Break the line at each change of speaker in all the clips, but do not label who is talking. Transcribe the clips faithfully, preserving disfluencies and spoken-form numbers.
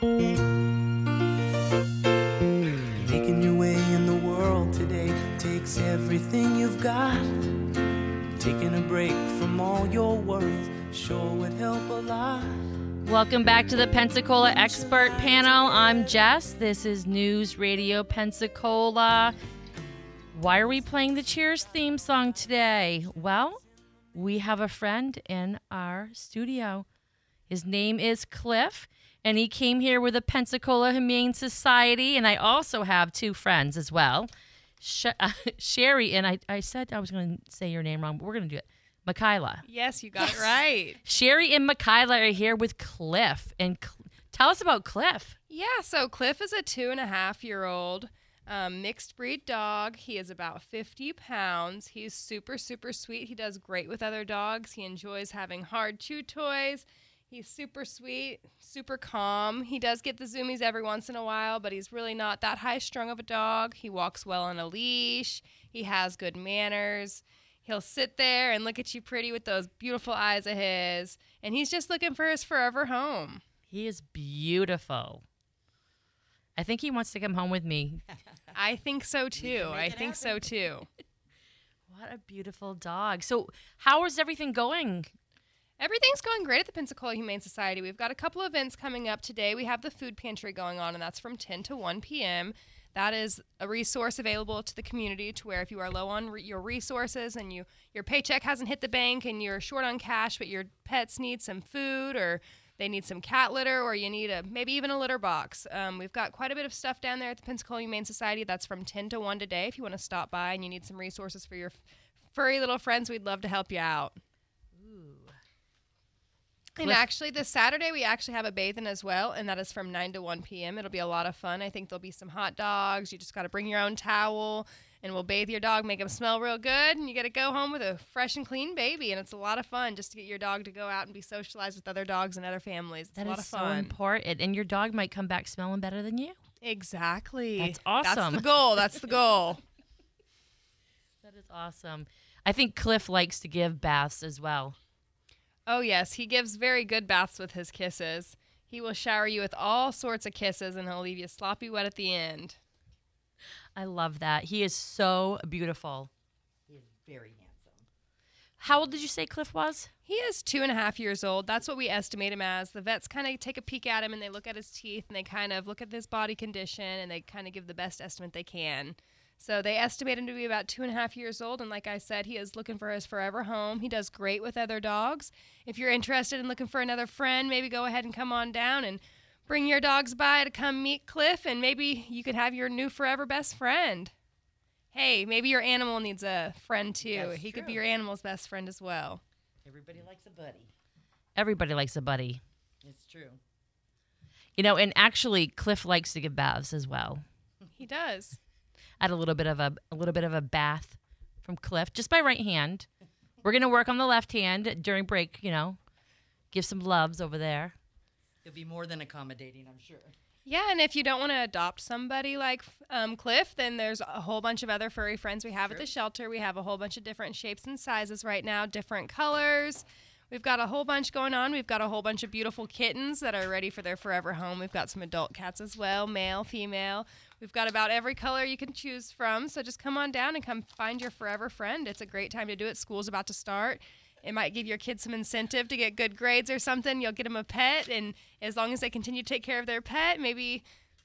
Making your way in the world today takes everything you've got. Taking a break from all your worries sure would help a lot.
Welcome back to the Pensacola Expert Panel. I'm Jess. This is News Radio Pensacola. Why are we playing the Cheers theme song today? Well, we have a friend in our studio. His name is Cliff, and he came here with the Pensacola Humane Society, and I also have two friends as well. Sh- uh, Sherry, and I, I said I was going to say your name wrong, but we're going to do it. Michaela.
Yes, you got it right.
Sherry and Michaela are here with Cliff. And Cl- tell us about Cliff.
Yeah, so Cliff is a two and a half year old um, mixed breed dog. He is about fifty pounds. He's super, super sweet. He does great with other dogs. He enjoys having hard chew toys. He's super sweet, super calm. He does get the zoomies every once in a while, but he's really not that high-strung of a dog. He walks well on a leash. He has good manners. He'll sit there and look at you pretty with those beautiful eyes of his, and he's just looking for his forever home.
He is beautiful. I think he wants to come home with me.
I think so, too. I think happen. so, too.
What a beautiful dog. So how is everything going?
Everything's going great at the Pensacola Humane Society. We've got a couple events coming up today. We have the food pantry going on, and that's from ten to one p.m. That is a resource available to the community to where if you are low on re- your resources and you your paycheck hasn't hit the bank and you're short on cash, but your pets need some food or they need some cat litter or you need a maybe even a litter box. Um, we've got quite a bit of stuff down there at the Pensacola Humane Society. That's from ten to one today. If you want to stop by and you need some resources for your f- furry little friends, we'd love to help you out. And actually, this Saturday, we actually have a bathing as well, and that is from nine to one p.m. It'll be a lot of fun. I think there'll be some hot dogs. You just got to bring your own towel, and we'll bathe your dog, make him smell real good, and you get to go home with a fresh and clean baby, and it's a lot of fun just to get your dog to go out and be socialized with other dogs and other families. It's
that
a lot
is
of fun.
so important, and your dog might come back smelling better than you.
Exactly.
That's awesome.
That's the goal. That's the goal.
That is awesome. I think Cliff likes to give baths as well.
Oh, yes. He gives very good baths with his kisses. He will shower you with all sorts of kisses, and he'll leave you sloppy wet at the end.
I love that. He is so beautiful.
He is very handsome.
How old did you say Cliff was?
He is two and a half years old. That's what we estimate him as. The vets kind of take a peek at him, and they look at his teeth, and they kind of look at his body condition, and they kind of give the best estimate they can. So they estimate him to be about two and a half years old, and like I said, he is looking for his forever home. He does great with other dogs. If you're interested in looking for another friend, maybe go ahead and come on down and bring your dogs by to come meet Cliff, and maybe you could have your new forever best friend. Hey, maybe your animal needs a friend too.
That's
he
true.
could be your animal's best friend as well.
Everybody likes a buddy.
Everybody likes a buddy.
It's true.
You know, and actually, Cliff likes to give baths as well.
He does.
I had a little bit of a, a little bit of a bath from Cliff, just by right hand. We're gonna work on the left hand during break. You know, give some loves over there.
He'll be more than accommodating, I'm sure.
Yeah, and if you don't want to adopt somebody like um, Cliff, then there's a whole bunch of other furry friends we have
True.
at the shelter. We have a whole bunch of different shapes and sizes right now, different colors. We've got a whole bunch going on. We've got a whole bunch of beautiful kittens that are ready for their forever home. We've got some adult cats as well, male, female. We've got about every color you can choose from, so just come on down and come find your forever friend. It's a great time to do it. School's about to start. It might give your kids some incentive to get good grades or something. You'll get them a pet, and as long as they continue to take care of their pet, maybe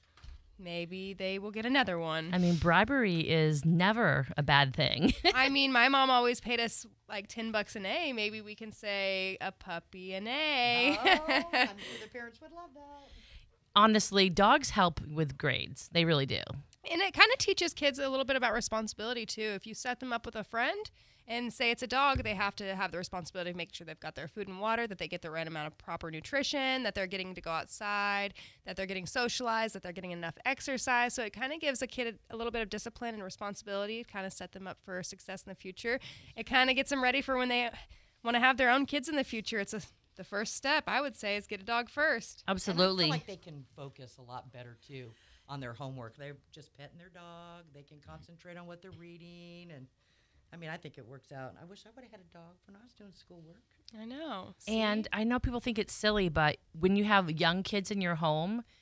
maybe they will get another one.
I mean, bribery is never a bad thing.
I mean, my mom always paid us like ten bucks an A. Maybe we can say a puppy an A.
Oh, I'm sure the parents would love that.
Honestly, dogs help with grades. They really do.
And it kind of teaches kids a little bit about responsibility, too. If you set them up with a friend and say it's a dog, they have to have the responsibility of making sure they've got their food and water, that they get the right amount of proper nutrition, that they're getting to go outside, that they're getting socialized, that they're getting enough exercise. So it kind of gives a kid a, a little bit of discipline and responsibility, kind of set them up for success in the future. It kind of gets them ready for when they want to have their own kids in the future. It's a, the first step, I would say, is get a dog first.
Absolutely.
And I feel like they can focus a lot better, too, on their homework. They're just petting their dog. They can concentrate on what they're reading. And, I mean, I think it works out. I wish I would have had a dog when I was doing schoolwork.
I know. See?
And I know people think it's silly, but when you have young kids in your home,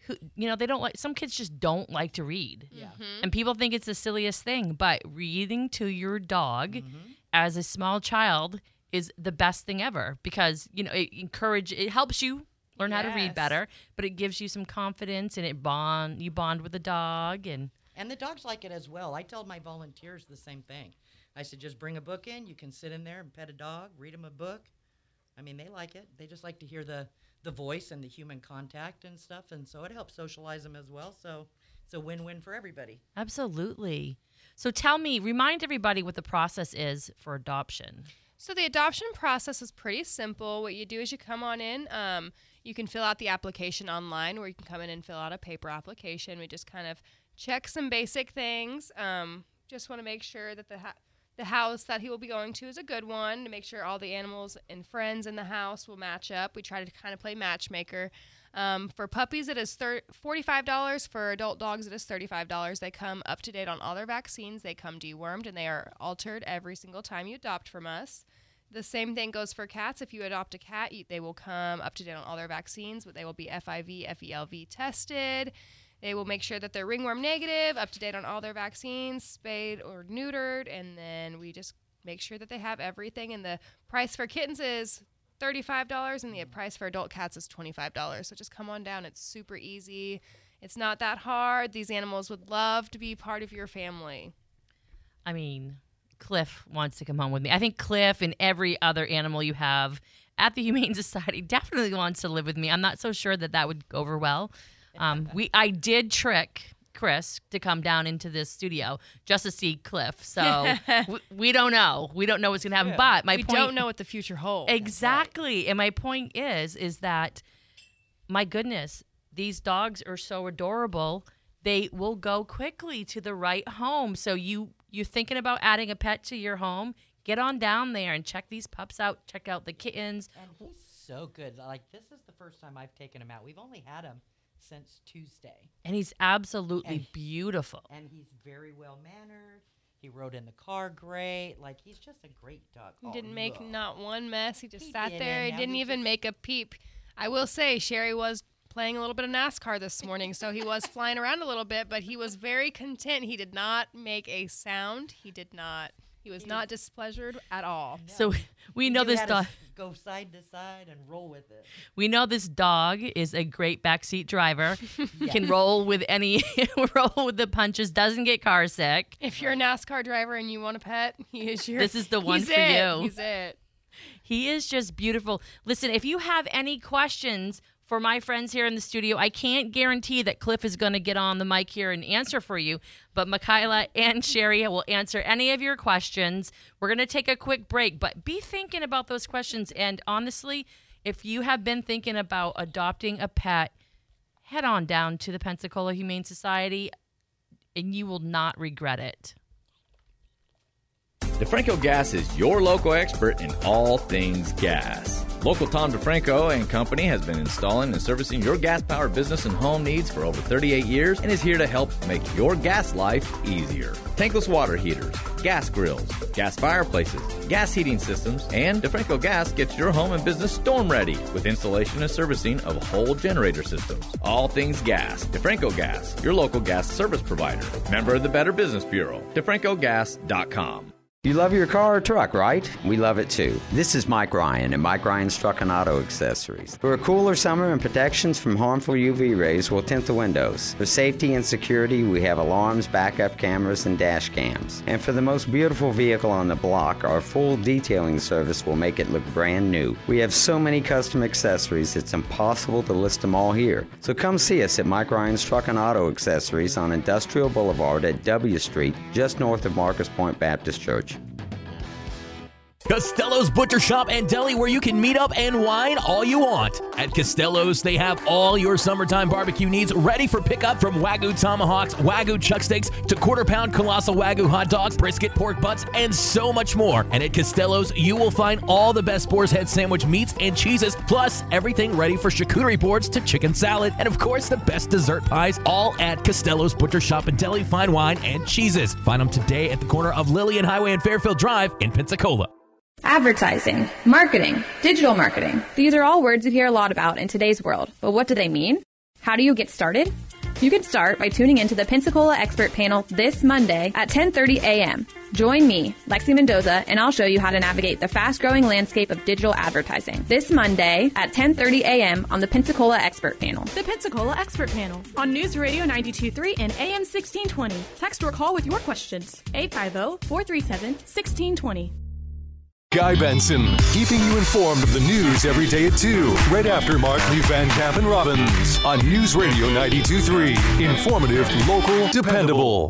who, you know, they don't like, some kids just don't like to read.
Yeah.
Mm-hmm.
And people think it's the silliest thing, but reading to your dog
Mm-hmm.
as a small child is the best thing ever because, you know, it encourage, it helps you learn how to read
Yes.
better, but it gives you some confidence and it bond, you bond with the dog and
And the dogs like it as well. I tell my volunteers the same thing. I said, just bring a book in. You can sit in there and pet a dog, read them a book. I mean, they like it. They just like to hear the, the voice and the human contact and stuff. And so it helps socialize them as well. So it's a win-win for everybody.
absolutely. So tell me, remind everybody what the process is for adoption.
So the adoption process is pretty simple. What you do is you come on in. Um, you can fill out the application online, or you can come in and fill out a paper application. We just kind of check some basic things. Um, just want to make sure that the ha- the house that he will be going to is a good one, to make sure all the animals and friends in the house will match up. We try to kind of play matchmaker. Um, for puppies, it is thir- forty-five dollars. For adult dogs, it is thirty-five dollars. They come up to date on all their vaccines. They come dewormed, and they are altered every single time you adopt from us. The same thing goes for cats. If you adopt a cat, you, they will come up to date on all their vaccines, but they will be F I V, F E L V tested. They will make sure that they're ringworm negative, up to date on all their vaccines, spayed or neutered, and then we just make sure that they have everything. And the price for kittens is thirty-five dollars, and the price for adult cats is twenty-five dollars. So just come on down. It's super easy. It's not that hard. These animals would love to be part of your family.
I mean, Cliff wants to come home with me. I think Cliff and every other animal you have at the Humane Society definitely wants to live with me. I'm not so sure that that would go over well. Um, we I did trick Chris to come down into this studio just to see Cliff. So we, we don't know. We don't know what's going to happen.
Yeah.
But my
we
point,
don't know what the future holds.
exactly. And my point is, is that, my goodness, these dogs are so adorable. They will go quickly to the right home. So you, you're thinking about adding a pet to your home, get on down there and check these pups out. Check out the kittens.
And he's so good. Like, this is the first time I've taken him out. We've only had him since Tuesday.
And he's absolutely
And-
beautiful.
And he's very well-mannered. He rode in the car great. Like, he's just a great dog.
He
Oh,
didn't make
look.
not one mess. He just
He
sat
didn't.
there. He
Now
didn't
he
even
just-
make a peep. I will say, Sherry was playing a little bit of NASCAR this morning, so he was flying around a little bit, but he was very content. He did not make a sound. He did not. He was not displeasured at all.
So we know
You
this
had to
dog.
go side to side and roll with it.
We know this dog is a great backseat driver. Can roll with any, roll with the punches. Doesn't get car sick.
If you're a NASCAR driver and you want a pet, he is your.
This is the one
he's
for
it.
you.
He's it.
He is just beautiful. Listen, if you have any questions for my friends here in the studio, I can't guarantee that Cliff is going to get on the mic here and answer for you, but Michaela and Sherry will answer any of your questions. We're going to take a quick break, but be thinking about those questions. And honestly, if you have been thinking about adopting a pet, head on down to the Pensacola Humane Society, and you will not regret it.
DeFranco Gas is your local expert in all things gas. Local Tom DeFranco and Company has been installing and servicing your gas-powered business and home needs for over thirty-eight years and is here to help make your gas life easier. Tankless water heaters, gas grills, gas fireplaces, gas heating systems, and DeFranco Gas gets your home and business storm ready with installation and servicing of whole generator systems. All things gas. DeFranco Gas, your local gas service provider. Member of the Better Business Bureau. DeFranco Gas dot com.
You love your car or truck, right? We love it too. This is Mike Ryan at Mike Ryan's Truck and Auto Accessories. For a cooler summer and protections from harmful U V rays, we'll tint the windows. For safety and security, we have alarms, backup cameras, and dash cams. And for the most beautiful vehicle on the block, our full detailing service will make it look brand new. We have so many custom accessories, it's impossible to list them all here. So come see us at Mike Ryan's Truck and Auto Accessories on Industrial Boulevard at W Street, just north of Marcus Point Baptist Church.
Costello's Butcher Shop and Deli, where you can meet up and wine all you want. At Costello's, they have all your summertime barbecue needs ready for pickup, from Wagyu tomahawks, Wagyu chuck steaks, to quarter-pound colossal Wagyu hot dogs, brisket, pork butts, and so much more. And at Costello's, you will find all the best boar's head sandwich meats and cheeses, plus everything ready for charcuterie boards to chicken salad, and of course, the best dessert pies, all at Costello's Butcher Shop and Deli, fine wine, and cheeses. Find them today at the corner of Lillian Highway and Fairfield Drive in Pensacola.
Advertising, marketing, digital marketing. These are all words you hear a lot about in today's world, but what do they mean? How do you get started? You can start by tuning into the Pensacola Expert Panel this Monday at ten thirty a.m. Join me, Lexi Mendoza, and I'll show you how to navigate the fast-growing landscape of digital advertising. This Monday at ten thirty a.m. on the Pensacola Expert Panel.
The Pensacola Expert Panel on News Radio ninety-two point three and A M sixteen twenty. Text or call with your questions. eight five zero, four three seven, one six two zero.
Guy Benson, keeping you informed of the news every day at two, right after Mark Lee Van Camp and Robbins on News Radio ninety-two point three. Informative, local, dependable.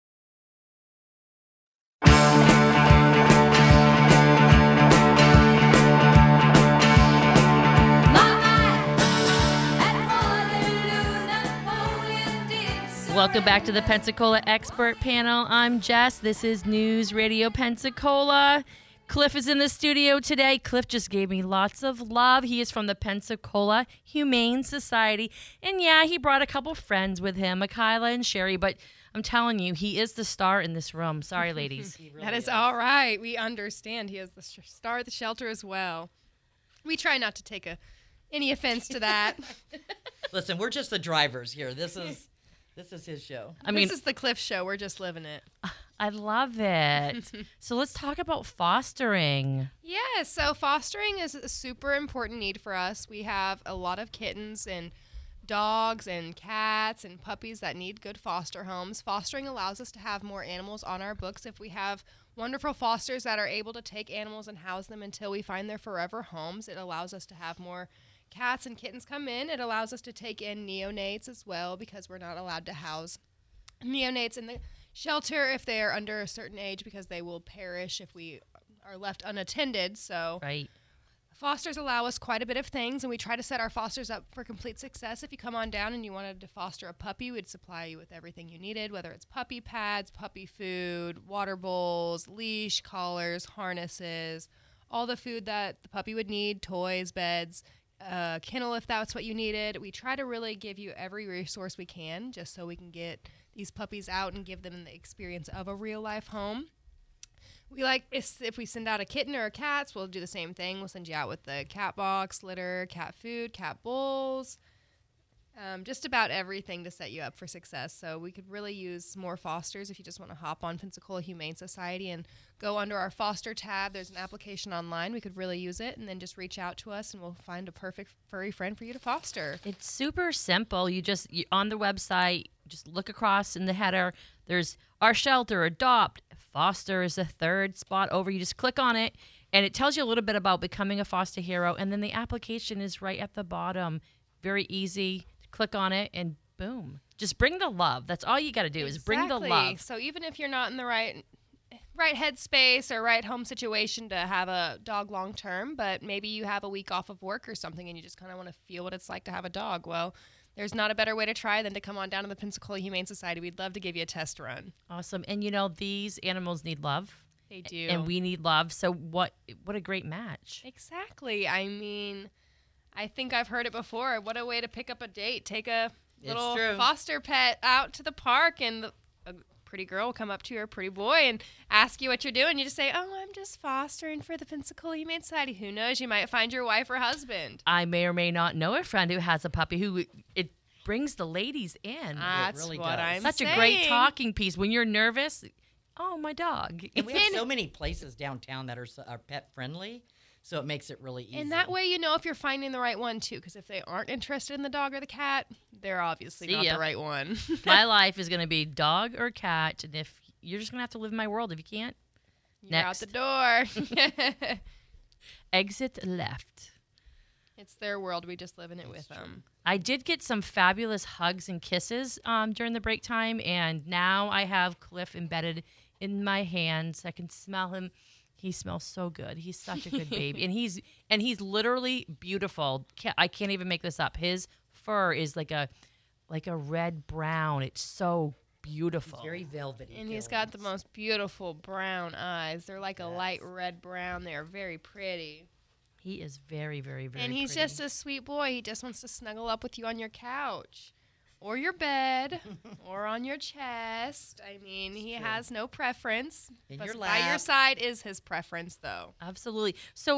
Welcome back to the Pensacola Expert Panel. I'm Jess. This is News Radio Pensacola. Cliff is in the studio today. Cliff just gave me lots of love. He is from the Pensacola Humane Society. And yeah, he brought a couple friends with him, Michaela and Sherry. But I'm telling you, he is the star in this room. Sorry, ladies.
Really that is, is all right. We understand. He is the sh- star of the shelter as well. We try not to take a any offense to that.
Listen, we're just the drivers here. This is this is his show.
I mean, this is the Cliff show. We're just living it.
I love it. So let's talk about fostering.
Yeah, so fostering is a super important need for us. We have a lot of kittens and dogs and cats and puppies that need good foster homes. Fostering allows us to have more animals on our books. If we have wonderful fosters that are able to take animals and house them until we find their forever homes, it allows us to have more cats and kittens come in. It allows us to take in neonates as well, because we're not allowed to house neonates in the shelter if they are under a certain age, because they will perish if we are left unattended. So
right.
Fosters allow us quite a bit of things, and we try to set our fosters up for complete success. If you come on down and you wanted to foster a puppy, we'd supply you with everything you needed, whether it's puppy pads, puppy food, water bowls, leash, collars, harnesses, all the food that the puppy would need, toys, beds, uh, kennel if that's what you needed. We try to really give you every resource we can, just so we can get these puppies out and give them the experience of a real life home. We like, if we send out a kitten or a cat, we'll do the same thing. We'll send you out with the cat box, litter, cat food, cat bowls, um, just about everything to set you up for success. So we could really use more fosters. If you just want to hop on Pensacola Humane Society and go under our foster tab, there's an application online. We could really use it, and then just reach out to us and we'll find a perfect furry friend for you to foster.
It's super simple. You just, you, on the website, just look across in the header. There's our shelter, adopt, foster is the third spot over. You just click on it, and it tells you a little bit about becoming a foster hero, and then the application is right at the bottom. Very easy. Click on it, and boom. Just bring the love. That's all you got to do
exactly.
is bring the love.
So even if you're not in the right right headspace or right home situation to have a dog long term, but maybe you have a week off of work or something and you just kind of want to feel what it's like to have a dog, well, there's not a better way to try than to come on down to the Pensacola Humane Society. We'd love to give you a test run.
Awesome. And, you know, these animals need love.
They do.
And we need love. So what what a great match.
Exactly. I mean, I think I've heard it before. What a way to pick up a date. Take a little foster pet out to the park, and the, a pretty girl will come up to you, or a pretty boy, and ask you what you're doing. You just say, oh, I'm just fostering for the Pensacola Humane Society. Who knows? You might find your wife or husband.
I may or may not know a friend who has a puppy who it brings the ladies in.
That's
really
what
does.
I'm
Such
saying.
a great talking piece. When you're nervous, oh, my dog.
And we have so many places downtown that are, so, are pet friendly. So it makes it really easy.
And that way you know if you're finding the right one, too. Because if they aren't interested in the dog or the cat, they're obviously
See
not
ya.
the right one.
My life is going to be dog or cat. And if you're just going to have to live in my world. If you can't,
you're
next.
out the door.
Exit left.
It's their world. We just live in it with them.
I did get some fabulous hugs and kisses um, during the break time. And now I have Cliff embedded in my hands. I can smell him. He smells so good. He's such a good baby. And he's and he's literally beautiful. Can't, I can't even make this up. His fur is like a like a red brown. It's so beautiful.
It's very velvety.
And he's got the most beautiful brown eyes. They're like a yes. light red brown. They're very pretty.
He is very, very, very
And he's
pretty.
just a sweet boy. He just wants to snuggle up with you on your couch. Or your bed, or on your chest. I mean, he
True.
has no preference.
In
but
your
by
lap.
your side is his preference, though.
Absolutely. So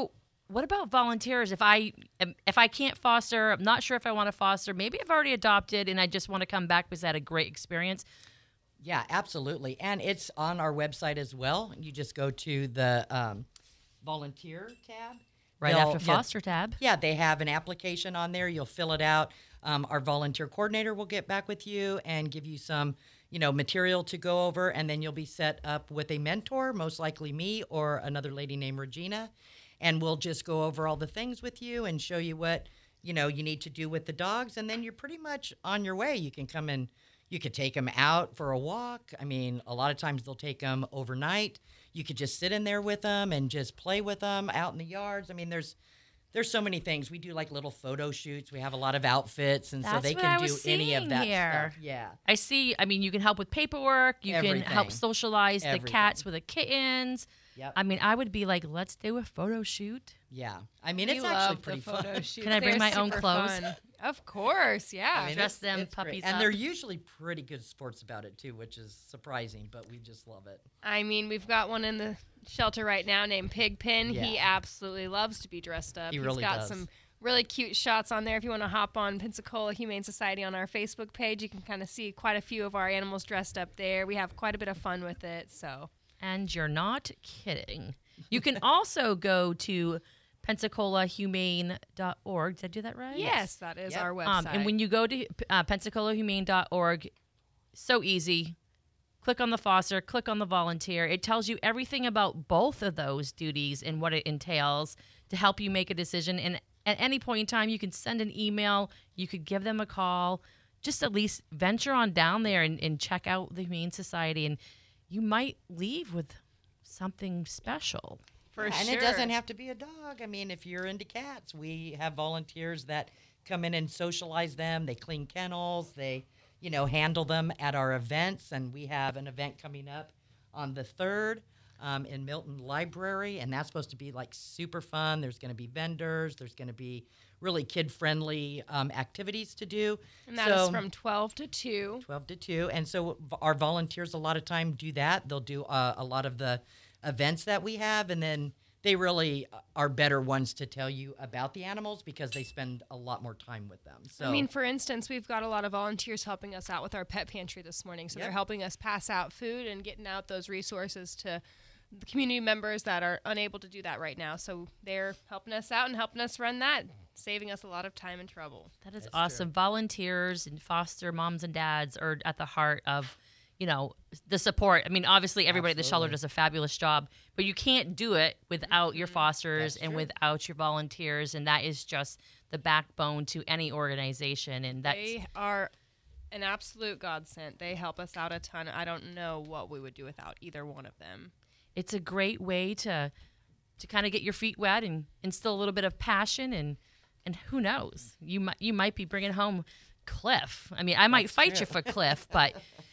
what about volunteers? If I if I can't foster, I'm not sure if I want to foster. Maybe I've already adopted and I just want to come back because I had a great experience.
Yeah, absolutely. And it's on our website as well. You just go to the um, volunteer tab.
Right
They'll-
after
yeah,
foster tab.
Yeah, they have an application on there. You'll fill it out. Um, our volunteer coordinator will get back with you and give you some, you know, material to go over, and then you'll be set up with a mentor, most likely me or another lady named Regina, and we'll just go over all the things with you and show you what, you know, you need to do with the dogs, and then you're pretty much on your way. You can come and you could take them out for a walk. I mean, a lot of times they'll take them overnight. You could just sit in there with them and just play with them out in the yards. I mean, there's there's so many things. We do like little photo shoots. We have a lot of outfits, and so
That's
they
what
can
I
do
was
any of
seeing
that
here.
stuff. Yeah.
I see. I mean, you can help with paperwork. You
Everything.
can help socialize the
Everything.
cats with the kittens.
Yep.
I mean, I would be like, let's do a photo shoot.
Yeah. I mean,
We
it's
love
actually
the
pretty
photo
fun.
shoots.
Can I bring
They're
my own
super
clothes?
fun. Of course, yeah.
I mean,
Dress
it's-
them
it's great.
puppies
And
up.
they're usually pretty good sports about it, too, which is surprising, but we just love it.
I mean, we've got one in the shelter right now named Pigpen. He
Yeah.
absolutely loves to be dressed up.
He
He's
really
got
does.
some really cute shots on there. If you want to hop on Pensacola Humane Society on our Facebook page, you can kind of see quite a few of our animals dressed up there. We have quite a bit of fun with it, so.
And you're not kidding. You can also go to Pensacola Humane dot org. Did I do that right?
Yes, that is
Yep.
our website.
Um, and when you go to uh, Pensacola Humane dot org, so easy. Click on the foster, click on the volunteer. It tells you everything about both of those duties and what it entails to help you make a decision. And at any point in time, you can send an email, you could give them a call, just at least venture on down there and, and check out the Humane Society. And you might leave with something special.
For
Yeah, and
sure.
it doesn't have to be a dog. I mean, if you're into cats, we have volunteers that come in and socialize them. They clean kennels. They, you know, handle them at our events. And we have an event coming up on the third um, in Milton Library, and that's supposed to be like super fun. There's going to be vendors. There's going to be really kid-friendly um, activities to do.
And that is
So-
from twelve to two.
twelve to two. And so v- our volunteers a lot of time do that. They'll do uh, a lot of the events that we have, and then they really are better ones to tell you about the animals because they spend a lot more time with them. So
I mean, for instance, we've got a lot of volunteers helping us out with our pet pantry this morning. So
Yep.
they're helping us pass out food and getting out those resources to the community members that are unable to do that right now. So they're helping us out and helping us run that, saving us a lot of time and trouble.
That is
That's
awesome. Volunteers and foster moms and dads are at the heart of, you know, the support. I mean, obviously everybody at the shelter
Absolutely.
does a fabulous job, but you can't do it without your fosters
That's
and
true.
without your volunteers, and that is just the backbone to any organization. And that's
They are an absolute godsend. They help us out a ton. I don't know what we would do without either one of them.
it's a great way to to kind of get your feet wet and instill a little bit of passion, and and who knows, you might you might be bringing home Cliff. I mean, I might
That's
fight
true.
you for Cliff, but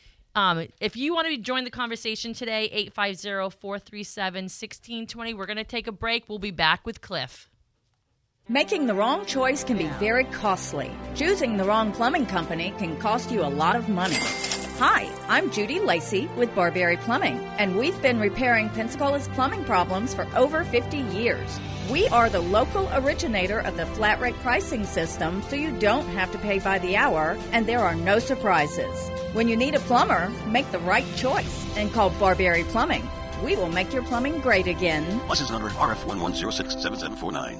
um, if you want to join the conversation today, eight five zero, four three seven, one six two zero. We're going to take a break. We'll be back with Cliff.
Making the wrong choice can be very costly. Choosing the wrong plumbing company can cost you a lot of money. Hi, I'm Judy Lacey with Barberry Plumbing, and we've been repairing Pensacola's plumbing problems for over fifty years. We are the local originator of the flat rate pricing system, so you don't have to pay by the hour, and there are no surprises. When you need a plumber, make the right choice and call Barberry Plumbing. We will make your plumbing great again.
License number R F one one zero six seven seven four nine.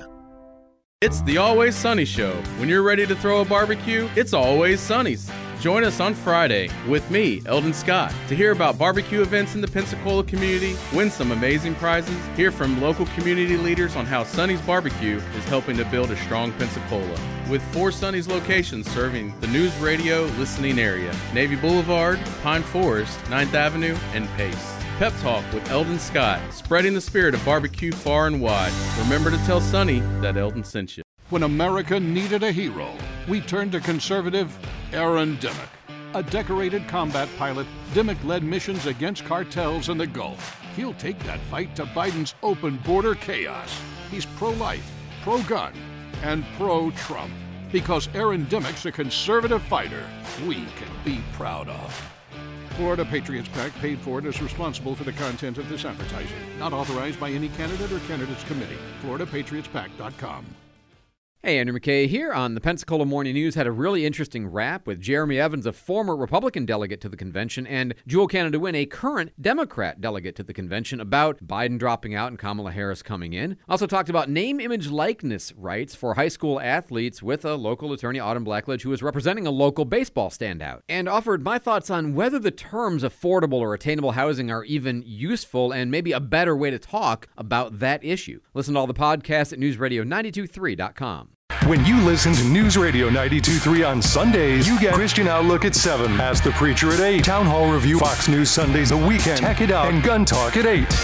It's the Always Sunny Show. When you're ready to throw a barbecue, it's Always Sunny's. Join us on Friday with me, Eldon Scott, to hear about barbecue events in the Pensacola community, win some amazing prizes, hear from local community leaders on how Sunny's Barbecue is helping to build a strong Pensacola. With four Sunny's locations serving the news radio listening area, Navy Boulevard, Pine Forest, ninth Avenue, and Pace. Pep Talk with Eldon Scott, spreading the spirit of barbecue far and wide. Remember to tell Sunny that Eldon sent you.
When America needed a hero, we turned to conservative Aaron Dimmock. A decorated combat pilot, Dimmock led missions against cartels in the Gulf. He'll take that fight to Biden's open border chaos. He's pro-life, pro-gun, and pro-Trump. Because Aaron Dimmock's a conservative fighter we can be proud of. Florida Patriots PAC paid for and is responsible for the content of this advertising. Not authorized by any candidate or candidates committee. Florida Patriots Pac dot com.
Hey, Andrew McKay here on the Pensacola Morning News. Had a really interesting wrap with Jeremy Evans, a former Republican delegate to the convention, and Jewel Canada Wynn, a current Democrat delegate to the convention, about Biden dropping out and Kamala Harris coming in. Also talked about name, image, likeness rights for high school athletes with a local attorney, Autumn Blackledge, who is representing a local baseball standout, and offered my thoughts on whether the terms affordable or attainable housing are even useful and maybe a better way to talk about that issue. Listen to all the podcasts at news radio nine two three dot com.
When you listen to News Radio ninety-two point three on Sundays, you get Christian Outlook at seven, Ask the Preacher at eight, Town Hall Review, Fox News Sundays, The Weekend, Tech It Out, and Gun Talk at eight.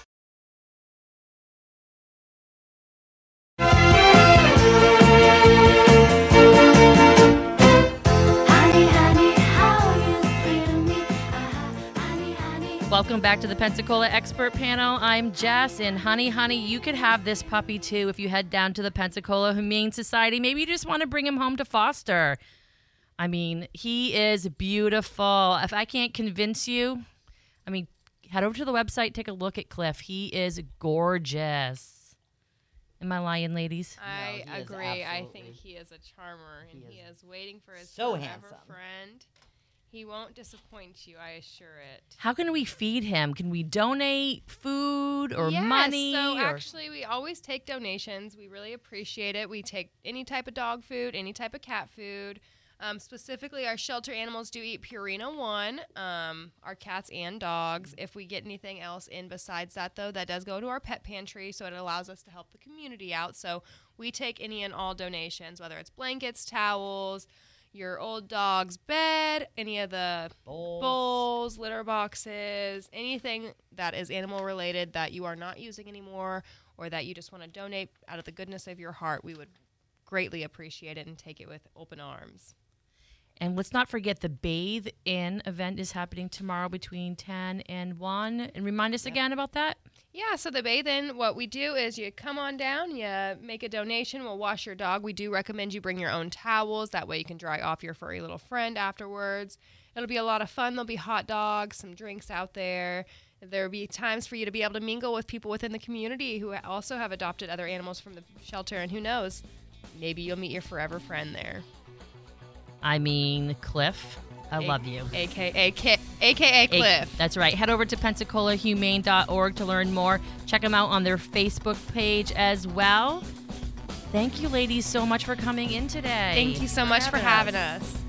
Welcome back to the Pensacola Expert Panel. I'm Jess, and honey, honey, you could have this puppy too if you head down to the Pensacola Humane Society. Maybe you just want to bring him home to foster. I mean, he is beautiful. If I can't convince you, I mean, head over to the website, take a look at Cliff. He is gorgeous. Am I lying, ladies?
I
No, he is
agree. I
absolutely-
think he is a charmer, and he is, waiting for his
so
forever
handsome.
friend. He won't disappoint you, I assure it.
How can we feed him? Can we donate food or
yes,
money?
So
or-
actually, we always take donations. We really appreciate it. We take any type of dog food, any type of cat food. Um, specifically, our shelter animals do eat Purina One, um, our cats and dogs. If we get anything else in besides that, though, that does go to our pet pantry, so it allows us to help the community out. So we take any and all donations, whether it's blankets, towels, your old dog's bed, any of the
Bowls.
bowls, litter boxes, anything that is animal related that you are not using anymore or that you just want to donate out of the goodness of your heart, we would greatly appreciate it and take it with open arms.
And let's not forget the Bathe In event is happening tomorrow between ten and one. And remind us again about that.
Yeah, so the Bathe In, what we do is you come on down, you make a donation, we'll wash your dog. We do recommend you bring your own towels. That way you can dry off your furry little friend afterwards. It'll be a lot of fun. There'll be hot dogs, some drinks out there. There'll be times for you to be able to mingle with people within the community who also have adopted other animals from the shelter. And who knows, maybe you'll meet your forever friend there.
I mean, Cliff, I
A-
love you.
A K A K- A K A Cliff.
A- that's right. Head over to pensacola humane dot org to learn more. Check them out on their Facebook page as well. Thank you, ladies, so much for coming in today.
Thank you so much for having us.